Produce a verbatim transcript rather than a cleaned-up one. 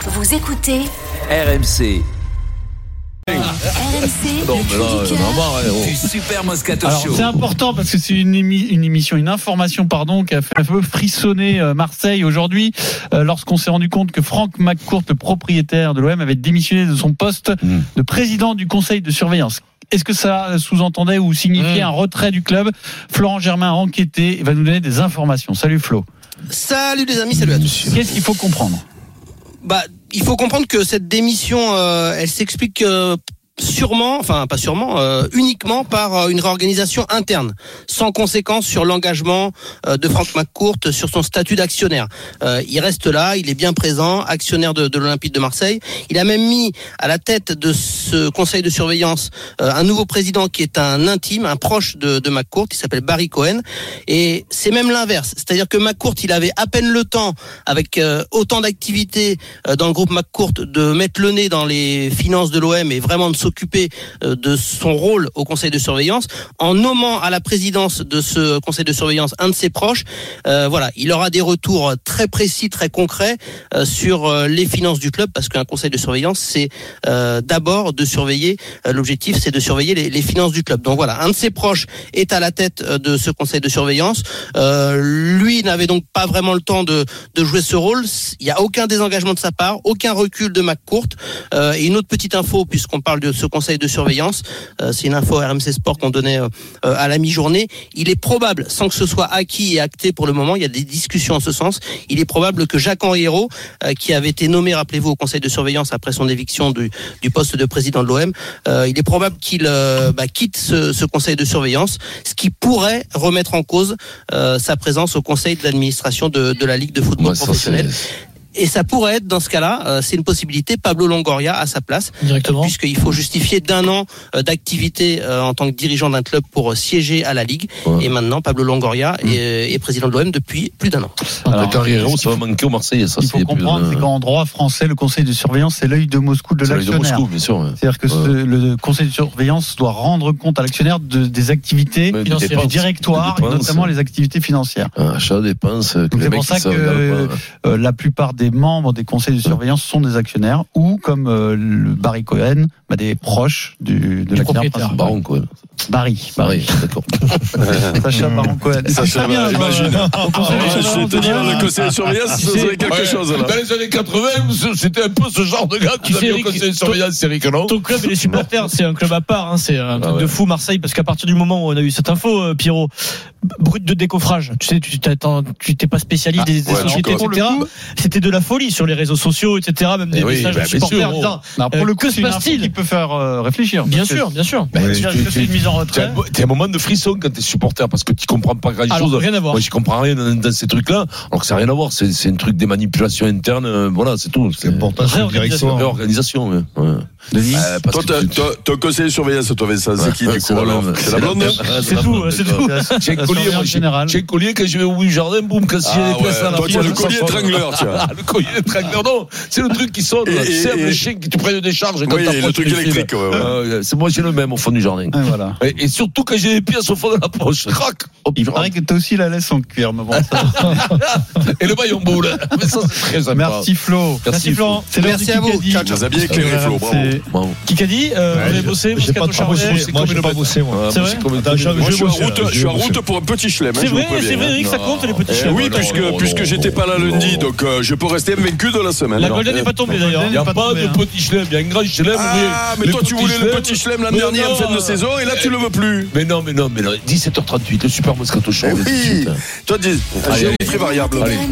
Vous écoutez R M C. R M C. Non, mais là, on en a marre, hein, Du Super Moscato Alors, Show. c'est important parce que c'est une, émi- une émission, une information, pardon, qui a fait un peu frissonner euh, Marseille aujourd'hui euh, lorsqu'on s'est rendu compte que Franck McCourt, le propriétaire de l'O M, avait démissionné de son poste Mmh. de président du conseil de surveillance. Est-ce que ça sous-entendait ou signifiait mmh. un retrait du club? Florent Germain a enquêté et va nous donner des informations. Salut Flo. Salut les amis, salut à tous. Qu'est-ce qu'il faut comprendre? Bah, il faut comprendre que cette démission, euh, elle s'explique euh, sûrement, enfin pas sûrement, euh, uniquement par euh, une réorganisation interne, sans conséquence sur l'engagement euh, de Franck McCourt, sur son statut d'actionnaire. Euh, il reste là, il est bien présent, actionnaire de, de l'Olympique de Marseille. Il a même mis à la tête de ce conseil de surveillance euh, un nouveau président qui est un intime, un proche de, de McCourt, qui s'appelle Barry Cohen. Et c'est même l'inverse, c'est-à-dire que McCourt, il avait à peine le temps, avec euh, autant d'activités euh, dans le groupe McCourt, de mettre le nez dans les finances de l'O M et vraiment de s'occuper de son rôle au conseil de surveillance, en nommant à la présidence de ce conseil de surveillance un de ses proches. Euh, voilà, il aura des retours très précis, très concrets euh, sur euh, les finances du club, parce qu'un conseil de surveillance, c'est euh, d'abord de surveiller, euh, l'objectif c'est de surveiller les, les finances du club. Donc voilà, un de ses proches est à la tête euh, de ce conseil de surveillance. Euh, lui n'avait donc pas vraiment le temps de, de jouer ce rôle. Il n'y a aucun désengagement de sa part, aucun recul de McCourt. Euh, et une autre petite info, puisqu'on parle de ce conseil de surveillance, euh, c'est une info R M C Sport qu'on donnait euh, à la mi-journée. Il est probable, sans que ce soit acquis et acté pour le moment, il y a des discussions en ce sens, il est probable que Jacques-Henri Hérault, euh, qui avait été nommé, rappelez-vous, au conseil de surveillance après son éviction du, du poste de président de l'O M, euh, il est probable qu'il euh, bah, quitte ce, ce conseil de surveillance, ce qui pourrait remettre en cause euh, sa présence au conseil d'administration de, de la Ligue de football Ouais, ça, professionnel. c'est... Et ça pourrait être, dans ce cas-là, euh, c'est une possibilité, Pablo Longoria à sa place, Directement. euh, puisqu'il faut justifier d'un an euh, d'activité euh, en tant que dirigeant d'un club pour euh, siéger à la Ligue. Ouais. Et maintenant, Pablo Longoria mmh. est, est président de l'O M depuis plus d'un an. Alors, carrière, ça va manquer au Marseille. Ça, il faut comprendre, c'est qu'en droit français, le conseil de surveillance, c'est l'œil de Moscou de c'est l'actionnaire. L'œil de Moscou, bien sûr. Ouais. C'est-à-dire que ouais. ce, le conseil de surveillance doit rendre compte à l'actionnaire de, des activités mais financières, du directoire, et notamment les activités financières. Achat, dépenses. C'est pour ça que euh, la plupart des membres des conseils de surveillance sont des actionnaires ou, comme euh, le Barry Cohen, bah, des proches du, de l'actionnaire principal. Baron Cohen. Barry. Barry, d'accord. Sacha Baron Cohen. Ça, ça bien, imagine. Je te dis, le conseil de surveillance, ça serait quelque ouais, chose, là. Dans les années quatre-vingts, c'était un peu ce genre de gars qui avait au conseil de surveillance, Eric, non? Ton club et les supporters, c'est un club à part, hein, c'est un truc ah ouais. de fou, Marseille, parce qu'à partir du moment où on a eu cette info, euh, Pierrot, brut de décoffrage, tu sais, tu tu t'es pas spécialiste ah, des, des ouais, sociétés, non, et cetera. Coup, c'était de la folie sur les réseaux sociaux, et cetera. Même des eh oui, messages bah, de supporters en disant, non, pour euh, le coup, que se passe-t-il qui peut faire euh, réfléchir. Bien sûr, bien sûr. Bah, oui, tu, c'est une mise en retrait. T'as un moment de frisson quand t'es supporter parce que tu comprends pas grand chose. Rien à voir. Moi, je comprends rien dans, dans ces trucs-là. Alors que ça n'a rien à voir. C'est, c'est un truc des manipulations internes. Euh, voilà, c'est tout. C'est important. C'est une direction. Réorganisation. Ouais. Ouais. Denis, euh, toi, tu... ton conseil de surveillance, toi, Vincent, c'est qui, du coup, alors? C'est la blonde? C'est tout, c'est tout. J'ai un collier, moi, j'ai un collier, quand je vais au bout du jardin, boum, quand j'ai des places à la toi, tu as le collier étrangleur, tu vois. Le collier étrangleur, non. C'est le truc qui sonne, tu sais, le chien qui te prenne des charges quand t'approches. Le truc électrique, ouais. C'est moi, j'ai le même au fond du jardin. Voilà. Et surtout quand j'ai des pièces au fond de la poche. Crac! Il paraît que t'as aussi la laisse en cuir, mais bon, ça. Et le maillon boule. Mais ça, c'est très sympa. Merci Flo. Merci Florent. Merci à vous. Ciao, tu as bien éclairé, Flo. Bravo. Qui a dit, euh, vous avez bossé, j'ai pas trop bossé. Moi, j'ai pas bossé, moi. C'est vrai? Moi, je suis en route pour un petit chelem. C'est vrai, c'est vrai, Eric, ça compte, les petits chelems. Oui, puisque j'étais pas là lundi, donc je peux rester invaincu de la semaine. La Golden n'est pas tombée, d'ailleurs. Il n'y a pas de petit chelem, il y a un grand chelem. Ah, mais toi, tu voulais le petit chelem l'an dernier en fin de saison, et là, tu le veux plus. Mais non, mais non, mais non. dix-sept heures trente-huit, le Super Moscato Show. Oui, toi, dis, j'ai très variable.